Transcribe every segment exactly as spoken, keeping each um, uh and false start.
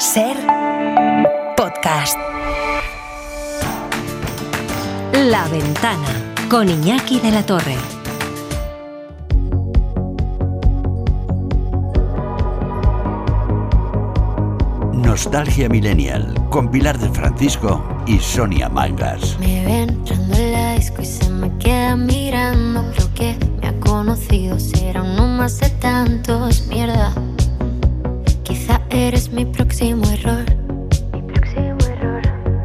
Ser podcast. La Ventana con Iñaki de la Torre. Nostalgia Millennial con Pilar de Francisco y Sonia Mangas. Me ve entrando en la disco y se me queda mirando. Creo que me ha conocido, será uno más de tantos. Mierda, quizá eres mi próximo error. Mi próximo error.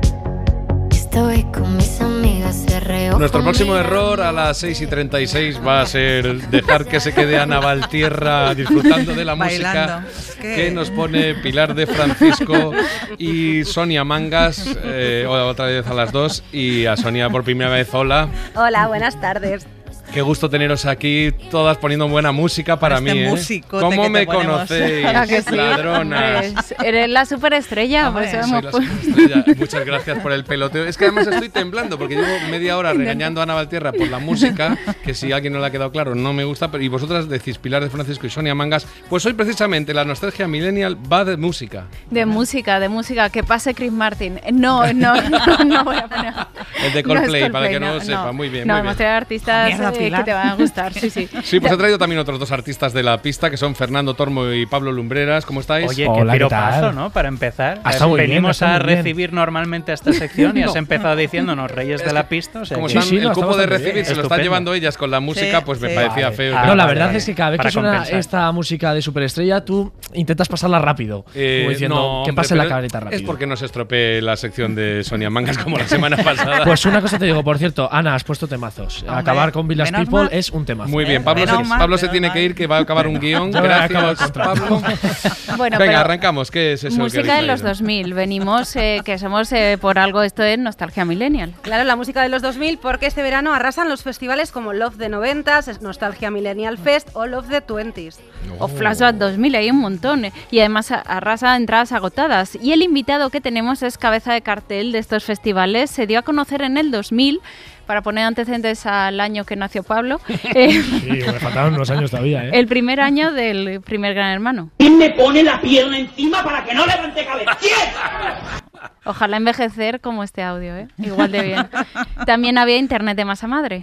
Estoy con mis amigas de reojo. Nuestro próximo error a las seis y treinta y seis va a ser dejar que se quede Ana Valtierra disfrutando de la música que... que nos pone Pilar de Francisco y Sonia Mangas, eh, otra vez a las dos, y a Sonia por primera vez. Hola. Hola, buenas tardes. Qué gusto teneros aquí, todas poniendo buena música para este mí, ¿eh? ¿Cómo me conocéis, ¿A que sí? ladronas? Hombre, eres la superestrella. Hombre, pues soy la superestrella. Muchas gracias por el peloteo. Es que además estoy temblando porque llevo media hora regañando a Ana Valtierra por la música, que si a alguien no le ha quedado claro no me gusta, pero y vosotras decís Pilar de Francisco y Sonia Mangas, pues hoy precisamente la Nostalgia Millennial va de música. De música, de música. Que pase Chris Martin. No, no, no, no voy a poner. El de Coldplay, no es Coldplay, para que no, no lo sepa. no. Muy bien, no, muy bien. hemos traído artistas Mierda, eh, que te van a gustar. Sí, sí. Sí, pues he traído también otros dos artistas de la pista, que son Fernando Tormo y Pablo Lumbreras. ¿Cómo estáis? Oye, Hola, qué ¿qué piropazo, tal? ¿no? Para empezar. Ha estado muy bien, Venimos ha estado a muy bien. recibir normalmente a esta sección y has No. empezado diciéndonos Reyes de la Pista. O sea, Como que- están, Sí, sí, el no, cupo está de bastante recibir bien. se lo están Estupendo. llevando ellas con la música, Sí, pues me sí. parecía Vale. feo. Ah, no, la vale, verdad vale. es que cada vez Para que suena compensar. esta música de superestrella, tú intentas pasarla rápido. Eh, como diciendo, no, que hombre, pase la pero cabreta rápido. Es porque no se estropee la sección de Sonia Mangas como la semana pasada. Pues una cosa te digo, por cierto, Ana, has puesto temazos. Hombre, Acabar con Village menos People mal. es un temazo. Muy bien, Pablo, Menos se, mal, Pablo se menos tiene mal. que ir, que va a acabar un guión. Yo voy a acabar el Gracias, contrato. Pablo. Bueno, Venga, pero arrancamos. ¿Qué es eso que música habéis de los traído? dos mil. Venimos, eh, que somos eh, por algo, esto es Nostalgia Millennial. Claro, la música de los dos mil, porque este verano arrasan los festivales como Love de noventas, Nostalgia Millennial Fest o Love de twenties. O Flashback dos mil, hay un montón. eh, Y además a- arrasa entradas agotadas. Y el invitado que tenemos es cabeza de cartel de estos festivales. Se dio a conocer en el dos mil, para poner antecedentes al año que nació Pablo, eh, Sí, me faltaban unos años todavía, ¿eh? el primer año del primer Gran Hermano. ¿Quién me pone la pierna encima para que no levante cabeza? ¿Quién? Ojalá envejecer como este audio, ¿eh? Igual de bien. También había internet de masa madre.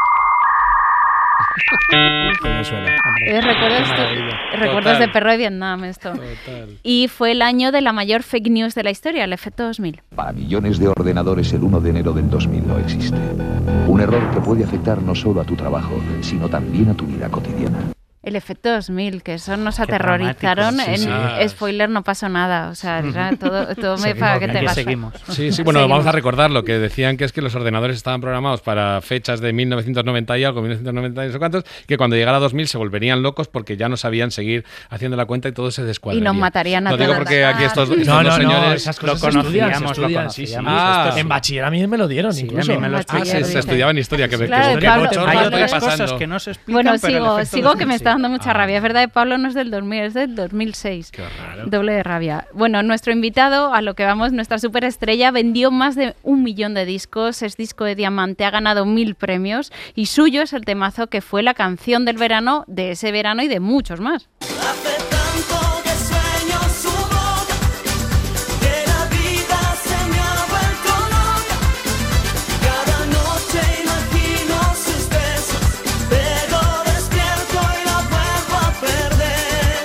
Me suena. Eh, recuerdos Qué maravilla. recuerdos Total. de perro de Vietnam esto. Total. Y fue el año de la mayor fake news de la historia, el efecto dos mil. Para millones de ordenadores el uno de enero del dos mil no existe. Un error que puede afectar no solo a tu trabajo, sino también a tu vida cotidiana. El efecto dos mil, que eso nos Qué aterrorizaron. dramáticos, En sí, sí. spoiler, no pasó nada. O sea, era todo, todo me Seguimos para que te Aquí vas. seguimos. Sí, sí, bueno, Seguimos. vamos a recordar lo que decían, que es que los ordenadores estaban programados para fechas de mil novecientos noventa y algo, mil novecientos noventa y no sé cuántos, que cuando llegara dos mil se volverían locos porque ya no sabían seguir haciendo la cuenta y todo se descuadraría. Y nos matarían a Lo digo todas. porque aquí estos, estos No, dos no, no, señores... esas Lo cosas se estudian, se conocíamos, lo estudian, sí, sí. conocíamos. Ah. Esto es- En bachiller a mí me lo dieron, Sí, incluso. a mí me lo Ah, Ah, explicaron. se, Ayer se bien. estudiaba en historia, que, Claro, que, que Pablo- bochorno Pablo- estoy Hay pasando. cosas que no se explican, Bueno, pero el sigo, efecto sigo dos que mil me sí. está dando mucha Ah. rabia. Es verdad, de Pablo no es del dos mil, es del dos mil seis. Qué raro. Doble de rabia. Bueno, nuestro invitado, a lo que vamos, nuestra superestrella, vendió más de un millón de discos, es disco de diamante, ha ganado mil premios y suyo es el temazo que fue la canción del verano, de ese verano y de muchos más. Hace tanto que sueño su boca, que la vida se me ha vuelto loca. Cada noche imagino sus besos, pero despierto y la vuelvo a perder.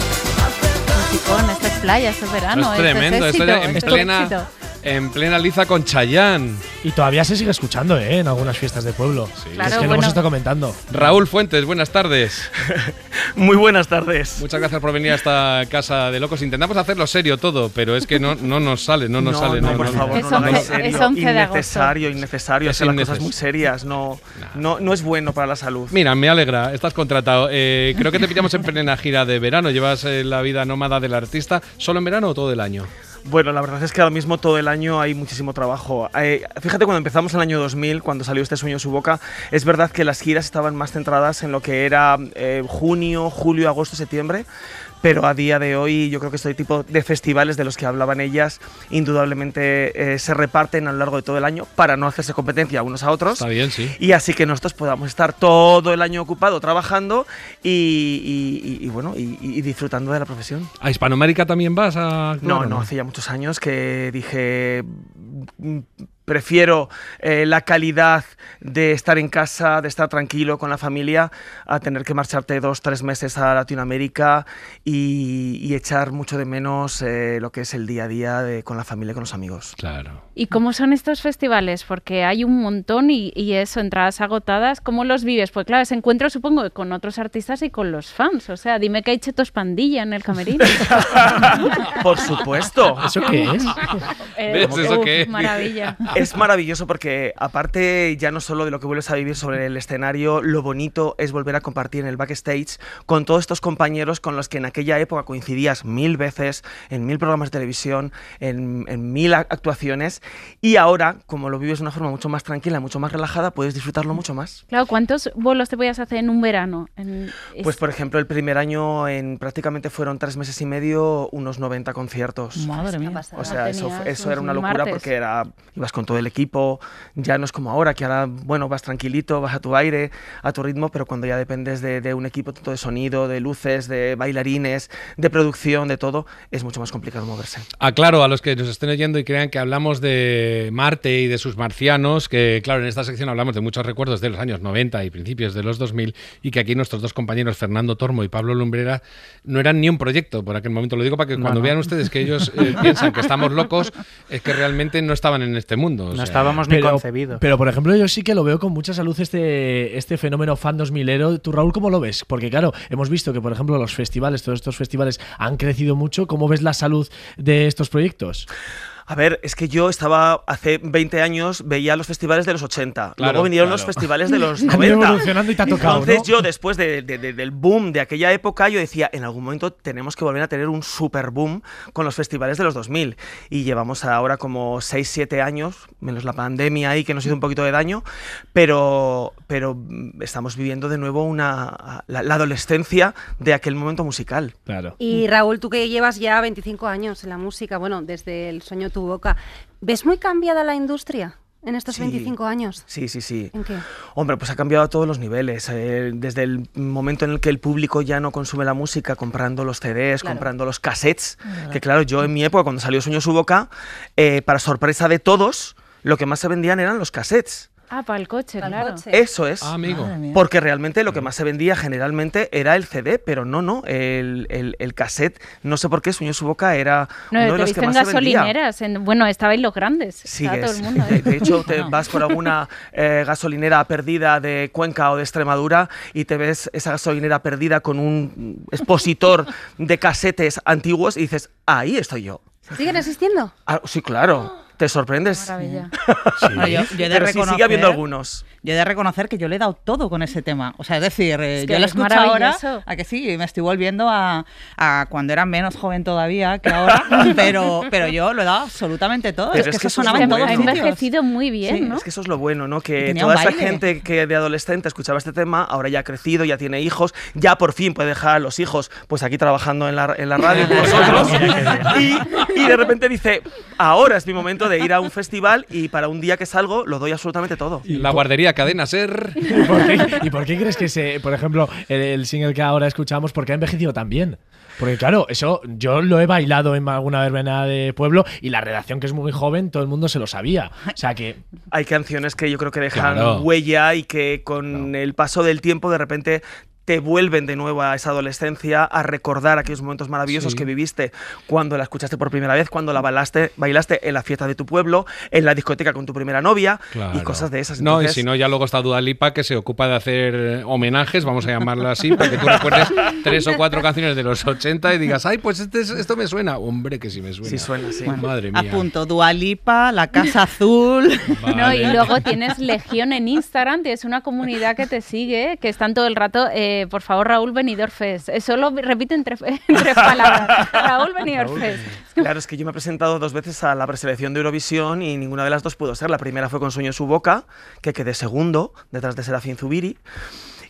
Hace Con estas playas, este verano. Es esto tremendo, es esto éxito, ya en esto es plena, éxito. en plena liza con Chayanne. Y todavía se sigue escuchando, ¿eh? En algunas fiestas de pueblo. Claro, es que lo bueno. hemos estado comentando. Raúl Fuentes, buenas tardes. Muy buenas tardes. Muchas gracias por venir a esta casa de locos. Intentamos hacerlo serio todo, pero es que no, no nos sale, no nos sale. no, por favor, Es no lo hagáis once- serio. es once de agosto. Innecesario, innecesario. Es Hacer las inneces- cosas muy serias. No, no, no es bueno para la salud. Mira, me alegra, estás contratado. Eh, creo que te pillamos en plena gira de verano. Llevas eh, la vida nómada del artista. ¿Solo en verano o todo el año? Bueno, la verdad es que ahora mismo todo el año hay muchísimo trabajo. Eh, fíjate, cuando empezamos el año dos mil, cuando salió Este sueño en su boca, es verdad que las giras estaban más centradas en lo que era eh, junio, julio, agosto, septiembre. pero a día de hoy yo creo que este tipo de festivales de los que hablaban ellas indudablemente eh, se reparten a lo largo de todo el año para no hacerse competencia unos a otros. Está bien, sí. Y así que nosotros podamos estar todo el año ocupado trabajando y, y, y, y bueno, y, y disfrutando de la profesión. ¿A Hispanoamérica también vas a...? No, Claro, no, hace ya muchos años que dije... Prefiero eh, la calidad de estar en casa, de estar tranquilo con la familia, a tener que marcharte dos, tres meses a Latinoamérica y, y echar mucho de menos eh, lo que es el día a día de, con la familia y con los amigos. Claro. ¿Y cómo son estos festivales? Porque hay un montón y, y eso, entradas agotadas. ¿Cómo los vives? Pues claro, ese encuentro supongo con otros artistas y con los fans. O sea, dime que hay Chetos Pandilla en el camerino. Por supuesto. ¿Eso qué es? Eh, ¿Ves eso uf, qué es? Maravilla. Es maravilloso porque aparte ya no solo de lo que vuelves a vivir sobre el escenario, lo bonito es volver a compartir en el backstage con todos estos compañeros con los que en aquella época coincidías mil veces, en mil programas de televisión, en, en mil actuaciones, y ahora, como lo vives de una forma mucho más tranquila, mucho más relajada, puedes disfrutarlo mucho más. Claro, ¿cuántos bolos te podías hacer en un verano? En... Pues por ejemplo, el primer año en prácticamente fueron tres meses y medio, unos noventa conciertos. Madre mía. O sea, eso, Tenías eso era una los locura martes. porque era, ibas con todo el equipo, ya no es como ahora, que ahora, bueno, vas tranquilito, vas a tu aire, a tu ritmo, pero cuando ya dependes de, de un equipo tanto de sonido, de luces, de bailarines, de producción, de todo, es mucho más complicado moverse. Aclaro a los que nos estén oyendo y crean que hablamos de Marte y de sus marcianos, que claro, en esta sección hablamos de muchos recuerdos de los años noventa y principios de los dos mil, y que aquí nuestros dos compañeros, Fernando Tormo y Pablo Lumbrera, no eran ni un proyecto por aquel momento. Lo digo para que No, cuando no. vean ustedes que ellos eh, piensan que estamos locos, es que realmente no estaban en este mundo. o No sea, estábamos ni Pero, concebidos. pero, por ejemplo, yo sí que lo veo con mucha salud este, este fenómeno fan dos milero. ¿Tú, Raúl, cómo lo ves? Porque, claro, hemos visto que, por ejemplo, los festivales, todos estos festivales han crecido mucho. ¿Cómo ves la salud de estos proyectos? A ver, es que yo estaba hace veinte años, veía los festivales de los ochenta, Claro, luego vinieron claro. los festivales de los Han ido noventa. evolucionando y te ha tocado, Entonces ¿no? yo, después de- de- de- del boom de aquella época, yo decía, en algún momento tenemos que volver a tener un super boom con los festivales de los dos mil. Y llevamos ahora como seis siete años, menos la pandemia ahí que nos hizo un poquito de daño, pero, pero mm, estamos viviendo de nuevo una, la, la adolescencia de aquel momento musical. Claro. Y Raúl, tú que llevas ya veinticinco años en la música, bueno, desde El sueño tu boca, ¿ves muy cambiada la industria en estos Sí. veinticinco años? Sí, sí, sí. ¿En qué? Hombre, pues ha cambiado a todos los niveles. eh, desde el momento en el que el público ya no consume la música comprando los C Ds, Claro. comprando los cassettes, que claro, yo en mi época, cuando salió Sueño su boca, eh, para sorpresa de todos, lo que más se vendían eran los cassettes. Ah, para el coche, Para el claro. coche. Eso es. Ah, amigo. Madre mía. Porque realmente lo que más se vendía generalmente era el C D, pero no, no, el, el, el cassette, no sé por qué, Sueño su boca era No, uno te de los viste que en más se vendía. gasolineras. En, bueno, estabais los grandes. Estaba todo Sigues. el mundo De, ahí. de hecho, te vas por alguna eh, gasolinera perdida de Cuenca o de Extremadura y te ves esa gasolinera perdida con un expositor de casetes antiguos y dices, ahí estoy yo. ¿Siguen existiendo? Ah, sí, claro. Te sorprendes. Maravilla. Bueno, yo, yo he de Pero sí, sigue habiendo reconocer- algunos. Yo he de reconocer que yo le he dado todo con ese tema. O sea, es decir, eh, Es que yo lo es escucho ahora, maravilloso. a que sí, me estoy volviendo a, a cuando era menos joven todavía que ahora, pero, pero yo lo he dado absolutamente todo. Pero es, es que que eso eso es sonaba lo en bueno. todos Ha sitios. envejecido muy bien, Sí, ¿no? Es que eso es lo bueno, ¿no? Y Que tenía toda un esa baile. gente que de adolescente escuchaba este tema, ahora ya ha crecido, ya tiene hijos, ya por fin puede dejar a los hijos pues aquí trabajando en la, en la radio con nosotros. y, y de repente dice, ahora es mi momento de ir a un festival y para un día que salgo lo doy absolutamente todo. La guardería Cadena Ser. ¿Y por qué, y por qué crees que, se, por ejemplo, el, el single que ahora escuchamos, por qué ha envejecido tan bien? Porque claro, eso yo lo he bailado en alguna verbena de pueblo y la redacción, que es muy joven, todo el mundo se lo sabía. O sea que... Hay canciones que yo creo que dejan Claro. huella y que con el paso del tiempo de repente te vuelven de nuevo a esa adolescencia, a recordar aquellos momentos maravillosos Sí. que viviste cuando la escuchaste por primera vez, cuando la bailaste, bailaste en la fiesta de tu pueblo, en la discoteca con tu primera novia y cosas de esas. No, y Entonces, si no, ya luego está Dua Lipa, que se ocupa de hacer eh, homenajes, vamos a llamarlo así, para que tú recuerdes tres o cuatro canciones de los ochenta y digas, ay, pues este, es- esto me suena. Hombre, que sí me suena. Sí suena, sí. Madre mía. Apunto, Dua Lipa, La Casa Azul. Vale. No, y luego tienes Legión en Instagram, tienes una comunidad que te sigue, que están todo el rato, eh, por favor, Raúl Benidorm Fest. Eso lo repite en tres, en tres palabras. Raúl Benidorm Fest. Claro, es que yo me he presentado dos veces a la preselección de Eurovisión y ninguna de las dos pudo ser. La primera fue con Sueño su boca, que quedé segundo, detrás de Serafín Zubiri.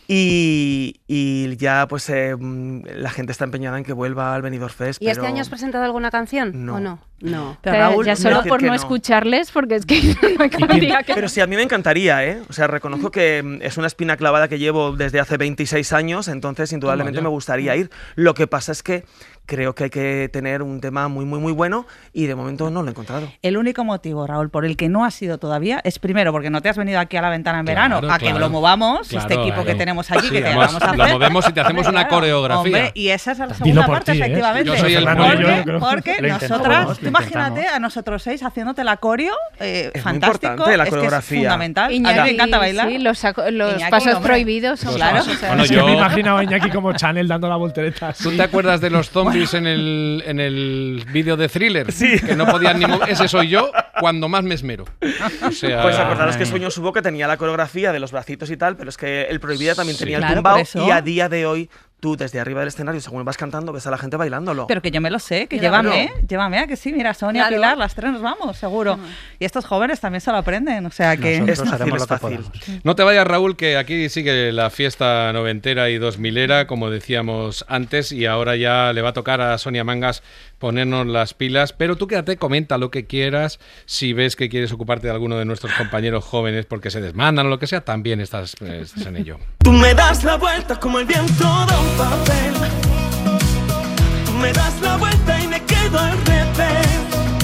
Y, y ya pues eh, la gente está empeñada en que vuelva al Benidorm Fest. ¿Y pero... este año has presentado alguna canción No. o no? No. Pero Raúl, ya solo por no, no escucharles, porque es que no me acabaría que... Pero sí, a mí me encantaría, ¿eh? O sea, reconozco que mm, es una espina clavada que llevo desde hace veintiséis años, entonces indudablemente me gustaría ir. Lo que pasa es que creo que hay que tener un tema muy, muy, muy bueno y de momento no lo he encontrado. El único motivo, Raúl, por el que no has ido todavía es primero porque no te has venido aquí a la ventana en verano, Claro, a claro. que lo movamos, Claro, este equipo claro. que tenemos aquí, Sí, que te además, vamos a hacer. lo movemos y te hacemos una Claro, coreografía. Hombre, y esa es la Dilo segunda por parte, ti, ¿eh? efectivamente. Yo soy el Fernando, pollo. Porque, yo creo- porque Lo intentamos, nosotras, lo tú imagínate intentamos. a nosotros seis haciéndote la coreo, eh, Es muy fantástico, importante la es que es coreografía. fundamental. a mí Iñaki, me encanta bailar. Sí, los, saco- los Iñaki, pasos hombre. prohibidos son Claro. pasos, o sea, Bueno, Es que yo- me imaginaba a Iñaki como Chanel dando la voltereta. ¿Tú te acuerdas de los zombies en el, en el vídeo de Thriller? Sí. Que no podían ni mover. Ese soy yo cuando más me esmero. O sea, Pues acordaros que ay. Sueño Subo que tenía la coreografía de los bracitos y tal, pero es que el Prohibida también Sí. tenía Claro, el tumbao por eso. y a día de hoy tú desde arriba del escenario, según vas cantando, ves a la gente bailándolo. Pero que yo me lo sé, que Claro. llévame, llévame a que sí, mira, Sonia, Claro. Pilar, las tres nos vamos, seguro. Y estos jóvenes también se lo aprenden, o sea que... es Nosotros fácil, haremos es lo que fácil. podamos. no te vayas, Raúl, que aquí sigue la fiesta noventera y dos milera, como decíamos antes, y ahora ya le va a tocar a Sonia Mangas ponernos las pilas. Pero tú quédate, comenta lo que quieras. Si ves que quieres ocuparte de alguno de nuestros compañeros jóvenes porque se desmandan o lo que sea, también estás, eh, estás en ello. Tú me das la vuelta como el viento de un papel. Tú me das la vuelta y me quedo al revés.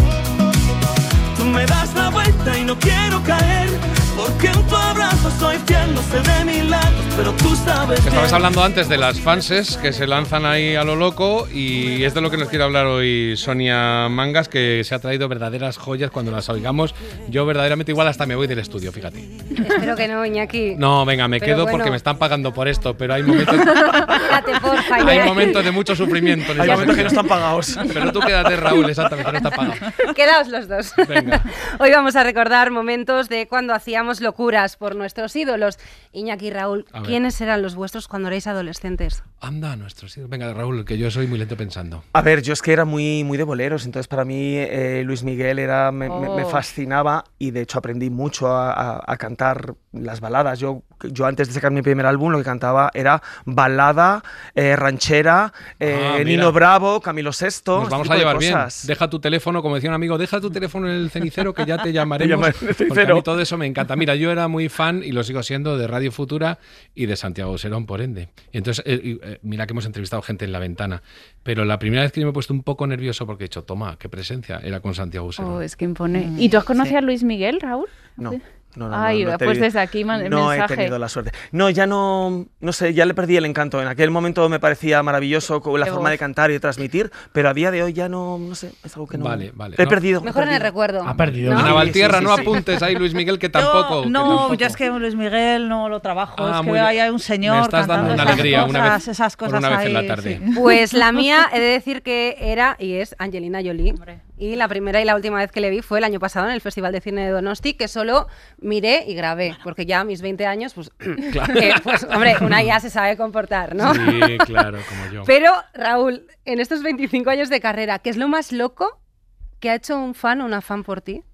Tú me das la vuelta y no quiero caer, porque en tu abrazo soy fiel, no sé de milagros, pero tú sabes Que estabas bien. hablando antes de las fanses que se lanzan ahí a lo loco, y es de lo que nos quiere hablar hoy Sonia Mangas, que se ha traído verdaderas joyas cuando las oigamos. Yo verdaderamente igual hasta me voy del estudio, fíjate. Espero que no, Iñaki. No, venga, me Pero quedo bueno. porque me están pagando por esto, pero hay momentos, Quédate, porfa, hay Iñaki. momentos de mucho sufrimiento. en Hay este momentos que no momento. están pagados. Pero tú quédate, Raúl, exactamente, no está pagado. Quedaos los dos. Venga. Hoy vamos a recordar momentos de cuando hacíamos locuras por nuestros ídolos. Iñaki y Raúl, A ver. ¿quiénes eran los vuestros cuando erais adolescentes? Anda, nuestros hijos. Venga, Raúl, que yo soy muy lento pensando. A ver, yo es que era muy, muy de boleros, entonces para mí eh, Luis Miguel era, me, me- me Oh. fascinaba y de hecho aprendí mucho a, a- a cantar las baladas. Yo, yo antes de sacar mi primer álbum lo que cantaba era balada, eh, ranchera, eh, Ah, mira. Nino Bravo, Camilo Sesto. Nos este vamos tipo a de llevar bien. cosas. Deja tu teléfono, como decía un amigo, deja tu teléfono en el cenicero que ya te llamaremos. llamaré en el Porque a cenicero. mí todo eso me encanta. Mira, yo era muy fan y lo sigo siendo de Radio Futura y de Santiago Serón, por ende. Y entonces, eh, y, eh, mira que hemos entrevistado gente en La Ventana, pero la primera vez que yo me he puesto un poco nervioso porque he dicho, toma, qué presencia, era con Santiago Serón. Oh, es que impone. ¿Y tú has conocido a Luis Miguel, Raúl? No. Sí. No, no, Ay, no, no he pues tenido- desde aquí man- no mensaje. he tenido la suerte. No, ya no, no sé, ya le perdí el encanto. En aquel momento me parecía maravilloso con la Qué forma voz. de cantar y de transmitir, pero a día de hoy ya no, no sé, es algo que no. Vale, vale. He No. perdido. he Mejor en el perdido. recuerdo. Ha perdido. ¿No? Ana Sí, Valtierra, sí, no sí. apuntes ahí, Luis Miguel, que tampoco. Yo, que no, tampoco. yo es que Luis Miguel no lo trabajo, Ah, es que muy veo bien. ahí hay un señor Me estás dando cantando una esas alegría una cosas, vez- esas por cosas una vez en ahí, la tarde. sí. Pues la mía, he de decir que era y es Angelina Jolie. Y la primera y la última vez que le vi fue el año pasado en el Festival de Cine de Donosti, que solo miré y grabé, porque ya a mis veinte años, pues, eh, pues hombre, una ya se sabe comportar, ¿no? Sí, claro, como yo. Pero, Raúl, en estos veinticinco años de carrera, ¿qué es lo más loco que ha hecho un fan o una fan por ti?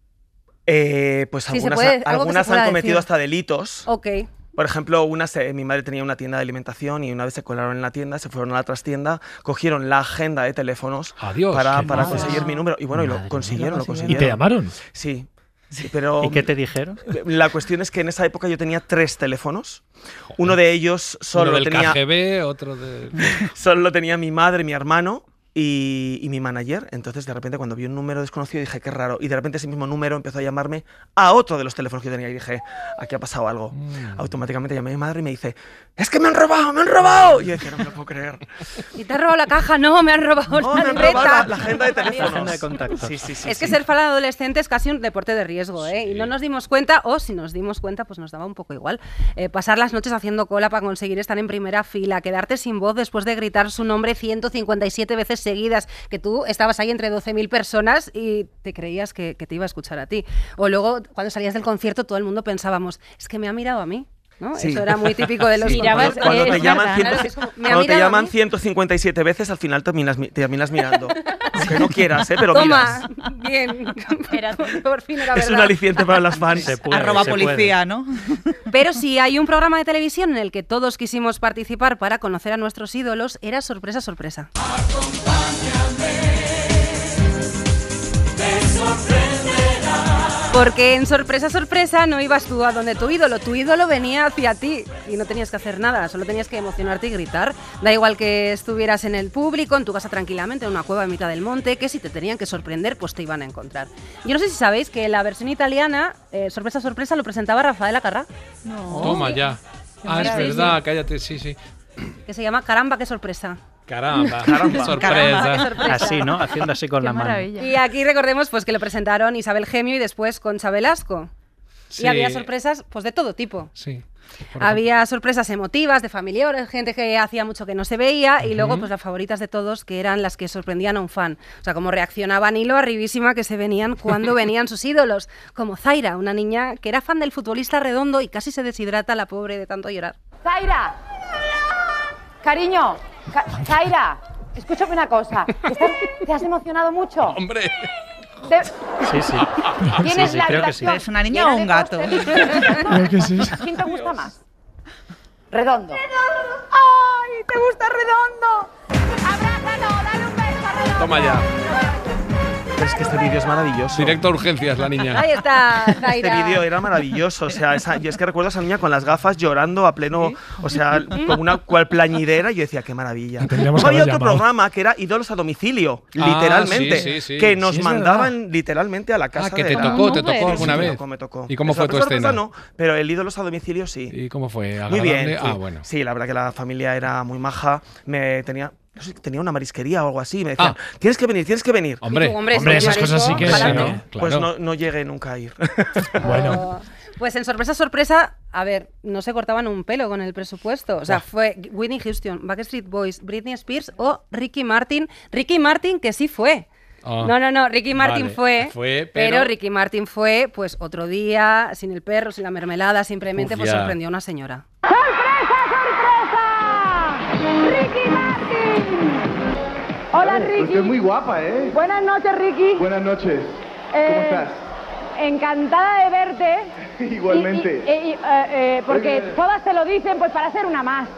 Eh, pues Sí, se algunas, puede- algo que se algunas pueda han cometido decir. hasta delitos. Ok. Por ejemplo, una se- mi madre tenía una tienda de alimentación y una vez se colaron en la tienda, se fueron a la trastienda, cogieron la agenda de teléfonos Adiós, para, qué para madre. conseguir mi número. Y bueno, y Madre lo consiguieron, lo mía. ¿Y te ¿Y consiguieron. te llamaron? Sí, sí, pero ¿Y qué te dijeron? la cuestión es que en esa época yo tenía tres teléfonos. Uno de ellos solo Uno del tenía, K G B, otro de... solo lo tenía mi madre, mi hermano y, y mi manager. Entonces, de repente, cuando vi un número desconocido, dije, qué raro. Y de repente ese mismo número empezó a llamarme a otro de los teléfonos que yo tenía. Y dije, aquí ha pasado algo. Mm. Automáticamente llamé a mi madre y me dice, es que me han robado, me han robado. Y yo decía, no me lo puedo creer. ¿Y te has robado la caja? No, me han robado No, la me han libreta. robado la, la agenda de teléfonos. agenda de contactos. Sí, sí, sí. Es que sí. ser fan adolescente es casi un deporte de riesgo, ¿eh? Y no nos dimos cuenta, o si nos dimos cuenta, pues nos daba un poco igual. Eh, pasar las noches haciendo cola para conseguir estar en primera fila, quedarte sin voz después de gritar su nombre ciento cincuenta y siete veces seguidas, que tú estabas ahí entre doce mil personas y te creías que, que te iba a escuchar a ti. O luego, cuando salías del concierto, todo el mundo pensábamos, es que me ha mirado a mí. ¿No? Sí. Eso era muy típico de los Sí, Mirabas, cuando, cuando eh, te es llaman, verdad, ciento- claro, es como, ¿me ha cuando te mirado a llaman mí? ciento cincuenta y siete veces, al final terminas, mi- terminas mirando. Aunque no quieras, ¿eh? Pero Toma, miras. bien. por, por fin era verdad. Es un aliciente para las fans. Se puede, Arroba se policía, ¿no? Pero si hay un programa de televisión en el que todos quisimos participar para conocer a nuestros ídolos, era Sorpresa, Sorpresa. Porque en Sorpresa, Sorpresa no ibas tú a donde tu ídolo, tu ídolo venía hacia ti y no tenías que hacer nada, solo tenías que emocionarte y gritar. Da igual que estuvieras en el público, en tu casa tranquilamente, en una cueva en mitad del monte, que si te tenían que sorprender, pues te iban a encontrar. Yo no sé si sabéis que la versión italiana, eh, Sorpresa, Sorpresa, lo presentaba Rafael Acarrá. No. Toma ya. Ah, es Sí, verdad, sí. cállate, sí, sí. Que se llama Caramba, qué sorpresa. Caramba, Caramba. qué sorpresa. Caramba, qué sorpresa. Así, ¿no? Haciendo así con Qué la mano. maravilla. Y aquí recordemos pues que lo presentaron Isabel Gemio y después Concha Velasco. Sí. Y había sorpresas pues de todo tipo. Sí. Por Había sorpresas emotivas, de familiares, gente que hacía mucho que no se veía, y luego pues las favoritas de todos, que eran las que sorprendían a un fan. O sea, como reaccionaban hilo arribísima que se venían cuando venían sus ídolos, como Zaira, una niña que era fan del futbolista Redondo y casi se deshidrata la pobre de tanto llorar. Zaira, cariño, Ca- Zaira, escúchame una cosa. ¿Estás- ¿Te has emocionado mucho? Hombre. De- Sí, sí. ¿Tienes Sí, sí, la creo que sí. habitación ¿Es una niña llena o un de gato? pósters? Creo que sí. ¿Quién te gusta más? Redondo. ¡Ay, te gusta Redondo! ¡Abrázalo, dale un beso a Redondo! Toma ya. Pero es que este vídeo es maravilloso. Directo a urgencias, la niña. Ahí está, Este Zaira. vídeo era maravilloso, o sea, esa- yo es que recuerdo a esa niña con las gafas llorando a pleno, o sea, como una cual plañidera, y yo decía, qué maravilla. Tendríamos Luego que había haber otro llamado. programa que era Ídolos a domicilio, Ah, literalmente, sí, sí, sí. que nos Sí, es mandaban literalmente a la casa Ah, que de te la- tocó, te No, tocó pero- alguna Sí, me vez. tocó, me tocó. ¿Y cómo fue tu Sorpresa, escena? no, pero el Ídolos a domicilio sí. ¿Y cómo fue? Muy ¿Agradable? bien. Ah, sí. bueno. Sí, la verdad que la familia era muy maja. Me tenía, no sé, tenía una marisquería o algo así. Me decían, Ah. tienes que venir, tienes que venir. Hombre, Y tú, hombre, Hombre, si esas marisco, cosas sí que sí, pa'lante. ¿no? Claro. Pues no, no llegué nunca a ir. Bueno. Pues en Sorpresa, Sorpresa, a ver, no se cortaban un pelo con el presupuesto. O sea, Buah. fue Whitney Houston, Backstreet Boys, Britney Spears o Ricky Martin. Ricky Martin, que sí fue. Ah. No, no, no, Ricky Martin Vale, fue, fue, pero... pero- Ricky Martin fue, pues, otro día, sin el perro, sin la mermelada, simplemente, Uf, pues, ya. sorprendió a una señora. ¡Ricky Martin! Hola, Ricky. Usted es muy guapa, ¿eh? Buenas noches, Ricky. Buenas noches. Eh, ¿Cómo estás? Encantada de verte. Igualmente. Y- y- y, eh, eh, porque Oye. todas te lo dicen, pues para ser una más.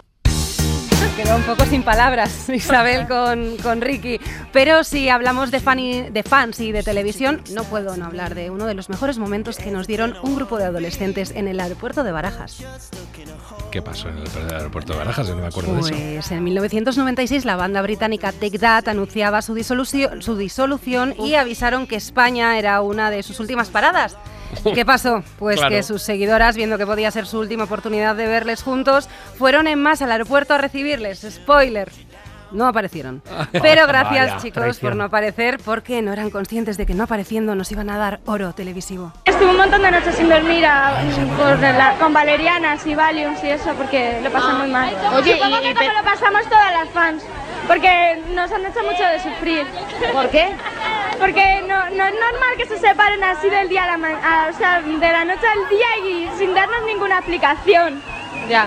Quedó un poco sin palabras Isabel con, con Ricky. Pero si hablamos de, fan y- de fans y de televisión, no puedo no hablar de uno de los mejores momentos que nos dieron un grupo de adolescentes en el aeropuerto de Barajas. ¿Qué pasó en el aeropuerto de Barajas? Yo no me acuerdo de eso. Pues en mil novecientos noventa y seis la banda británica Take That anunciaba su disolución, su disolución y avisaron que España era una de sus últimas paradas. ¿Y qué pasó? Pues Claro. que sus seguidoras, viendo que podía ser su última oportunidad de verles juntos, fueron en masa al aeropuerto a recibirles. Spoiler. No aparecieron. Pero gracias, Vaya, chicos, traición. por no aparecer, porque no eran conscientes de que no apareciendo nos iban a dar oro televisivo. Estuve un montón de noches sin dormir a- por la- con valerianas y valiums y eso porque lo pasé muy mal. Oye, Supongo y- que y como pe- lo pasamos todas las fans, porque nos han hecho mucho de sufrir. ¿Por qué? Porque no, no es normal que se separen así del día a la ma- a- o sea, de la noche al día y sin darnos ninguna explicación. Ya.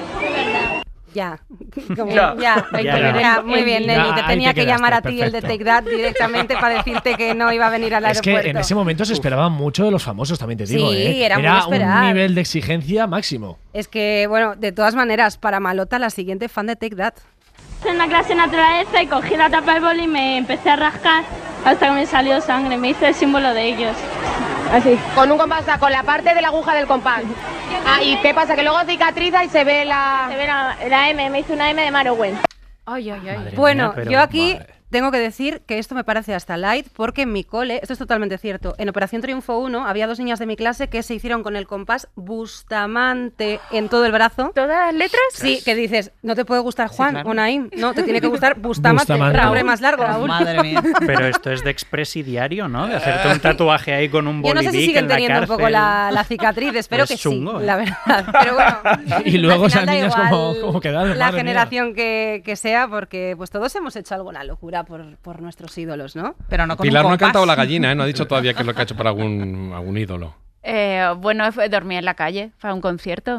Ya. Como- Ya. ya. Ya, Ya, ya. muy bien, Ya, Neni. Te ahí tenía te que quedaste, llamar a ti el de perfecto. Take That directamente para decirte que no iba a venir al Es aeropuerto. que en ese momento se esperaba mucho de los famosos, también te digo, Sí, ¿eh? era muy de un esperar. nivel de exigencia máximo. Es que, bueno, de todas maneras, para Malota, la siguiente fan de Take That. En la clase de naturaleza y cogí la tapa del boli y me empecé a rascar hasta que me salió sangre. Me hice el símbolo de ellos. Así. Con un compás, o sea, con la parte de la aguja del compás. Ah, ¿y qué pasa? Que luego cicatriza y se ve la... Se ve la, la M, me hice una M de Marowen. Ay, ay, ay. Madre Bueno, mía, pero- yo aquí madre. tengo que decir que esto me parece hasta light, porque en mi cole, esto es totalmente cierto, en Operación Triunfo uno había dos niñas de mi clase que se hicieron con el compás Bustamante en todo el brazo. ¿Todas las letras? Sí, que dices, no te puede gustar Juan claro. o Naim, no, te tiene que gustar Bustamante, Bustamante. el nombre más largo. Madre mía. Pero esto es de expresidiario, ¿no? De hacerte un tatuaje ahí con un Yo no sé si bolivic siguen en la teniendo un cárcel. poco la, la cicatriz, espero Es que chungo, sí, ¿eh? la verdad. Pero bueno, Y luego al final esas da niñas igual como, como quedaron, la madre mía. generación que, que sea, porque pues todos hemos hecho alguna locura por, por nuestros ídolos, ¿no? Pero no con Pilar un no ha compás. cantado la gallina, ¿eh? No ha dicho todavía qué es lo que ha hecho para algún, algún ídolo. Eh, bueno, fue- dormí en la calle, fue a un concierto.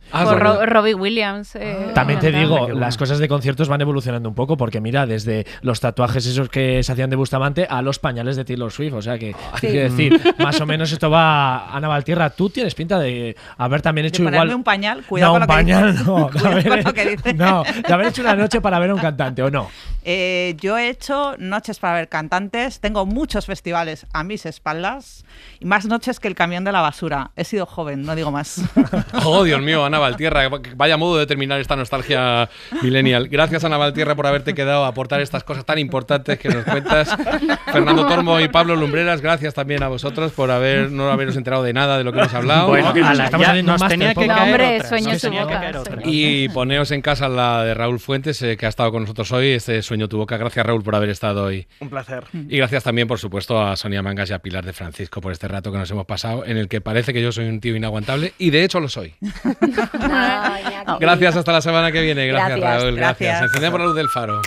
Ah, Por bueno. Ro- Robbie Williams. eh, También te cantaba. digo, las cosas de conciertos van evolucionando un poco, porque mira, desde los tatuajes esos que se hacían de Bustamante a los pañales de Taylor Swift, o sea que, Sí. quiero decir, más o menos esto va. Ana Valtierra, tú tienes pinta de haber también hecho De ponerme igual. un pañal, cuidado no, con un lo que pañal dices. no, de Cuidado haber, con lo que dices. no, de haber hecho una noche para ver a un cantante, ¿o no? Eh, yo he hecho noches para ver cantantes, tengo muchos festivales a mis espaldas y más noches que el camión de la basura. He sido joven, no digo más. Oh, Dios mío, Ana Valtierra, vaya modo de terminar esta nostalgia millennial. Gracias, Ana Valtierra, por haberte quedado a aportar estas cosas tan importantes que nos cuentas. Fernando Tormo y Pablo Lumbreras, gracias también a vosotros por haber no haberos enterado de nada de lo que hemos hablado. Bueno, que nos ala, estamos ya haciendo un nos máster, tenía que poco. caer Hombre, otra, sueño nos su tenía que boca. caer otra. Y poneos en casa la de Raúl Fuentes, eh, que ha estado con nosotros hoy, este Sueño tu boca. Gracias, Raúl, por haber estado hoy. Un placer. Y gracias también, por supuesto, a Sonia Mangas y a Pilar de Francisco por este rato que nos hemos pasado, en el que parece que yo soy un tío inaguantable, y de hecho lo soy. Gracias, hasta la semana que viene. Gracias, Gracias, Raúl. Gracias. gracias. Encendemos la luz del faro.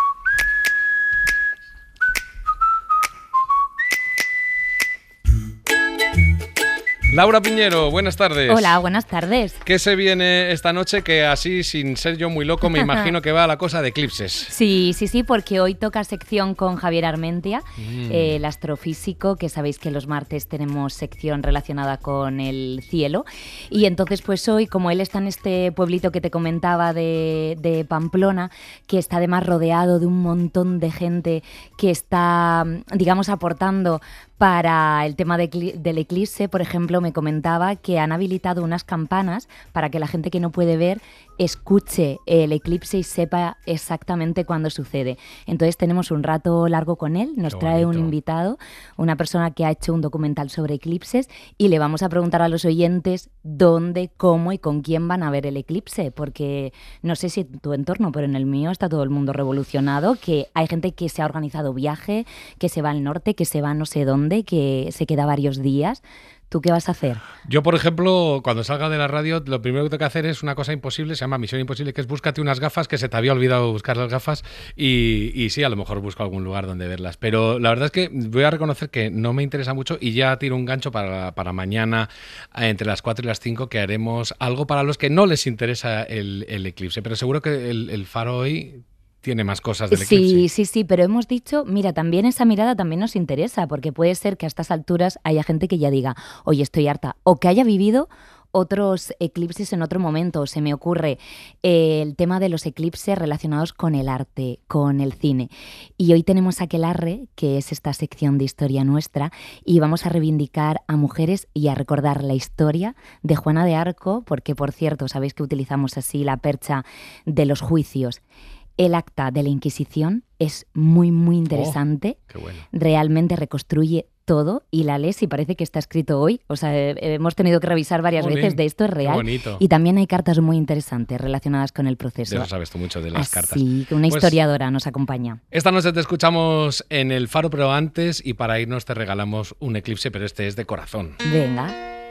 Laura Piñero, buenas tardes. Hola, buenas tardes. ¿Qué se viene esta noche? Que así, sin ser yo muy loco, me imagino que va a la cosa de eclipses. Sí, sí, sí, porque hoy toca sección con Javier Armentia, Mm. eh, el astrofísico, que sabéis que los martes tenemos sección relacionada con el cielo. Y entonces, pues hoy, como él está en este pueblito que te comentaba de, de Pamplona, que está además rodeado de un montón de gente que está, digamos, aportando para el tema de ecli- del eclipse, por ejemplo, me comentaba que han habilitado unas campanas para que la gente que no puede ver escuche el eclipse y sepa exactamente cuándo sucede. Entonces tenemos un rato largo con él, nos Qué trae un bonito. invitado, una persona que ha hecho un documental sobre eclipses, y le vamos a preguntar a los oyentes dónde, cómo y con quién van a ver el eclipse, porque no sé si en tu entorno, pero en el mío está todo el mundo revolucionado, que hay gente que se ha organizado viaje, que se va al norte, que se va no sé dónde, que se queda varios días. ¿Tú qué vas a hacer? Yo, por ejemplo, cuando salga de la radio, lo primero que tengo que hacer es una cosa imposible, se llama Misión Imposible, que es búscate unas gafas, que se te había olvidado buscar las gafas, y, y sí, a lo mejor busco algún lugar donde verlas. Pero la verdad es que voy a reconocer que no me interesa mucho y ya tiro un gancho para, para mañana, eh, entre las cuatro y las cinco, que haremos algo para los que no les interesa el, el eclipse. Pero seguro que el, el faro hoy tiene más cosas del eclipse. Sí, sí, sí, pero hemos dicho, mira, también esa mirada también nos interesa, porque puede ser que a estas alturas haya gente que ya diga, oye, estoy harta, o que haya vivido otros eclipses en otro momento. Se me ocurre eh, el tema de los eclipses relacionados con el arte, con el cine. Y hoy tenemos Aquelarre, que es esta sección de historia nuestra, y vamos a reivindicar a mujeres y a recordar la historia de Juana de Arco, porque, por cierto, sabéis que utilizamos así la percha de los juicios. El acta de la Inquisición es muy, muy interesante. Oh, qué bueno. Realmente reconstruye todo y la lees y parece que está escrito hoy. O sea, eh, hemos tenido que revisar varias Jolín, veces de esto, es qué real. bonito. Y también hay cartas muy interesantes relacionadas con el proceso. De eso sabes tú mucho, de las cartas. Así que una Pues, historiadora nos acompaña. esta noche te escuchamos en el Faro, pero antes, y para irnos te regalamos un eclipse, pero este es de corazón. Venga.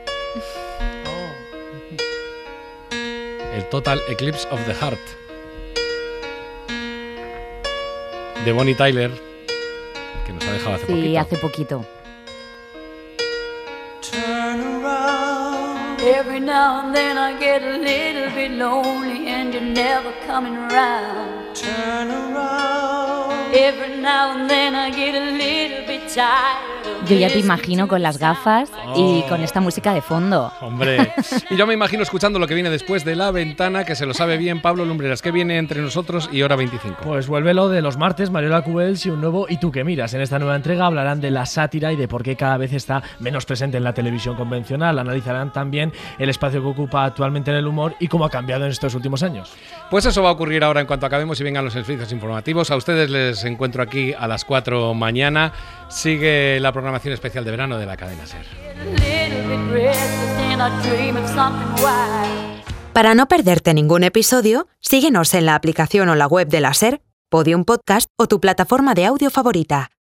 El Total Eclipse of the Heart, de Bonnie Tyler, que nos ha dejado hace Sí, poquito. hace poquito. Turn around. Every now and then I get a little bit lonely and you're never coming around. Turn around. Every now and then I get a little bit tired. Yo ya te imagino con las gafas y Oh. con esta música de fondo. Hombre, y yo me imagino escuchando lo que viene después de La Ventana, que se lo sabe bien Pablo Lumbreras, que viene entre nosotros y hora veinticinco. Pues vuelve lo de los martes, Mariola Cubels y un nuevo ¿Y tú qué miras? En esta nueva entrega hablarán de la sátira y de por qué cada vez está menos presente en la televisión convencional. Analizarán también el espacio que ocupa actualmente en el humor y cómo ha cambiado en estos últimos años. Pues eso va a ocurrir ahora en cuanto acabemos y vengan los servicios informativos. A ustedes les encuentro aquí a las cuatro mañana. Sigue la programación especial de verano de la cadena SER. Para no perderte ningún episodio, síguenos en la aplicación o la web de la SER, Podium Podcast o tu plataforma de audio favorita.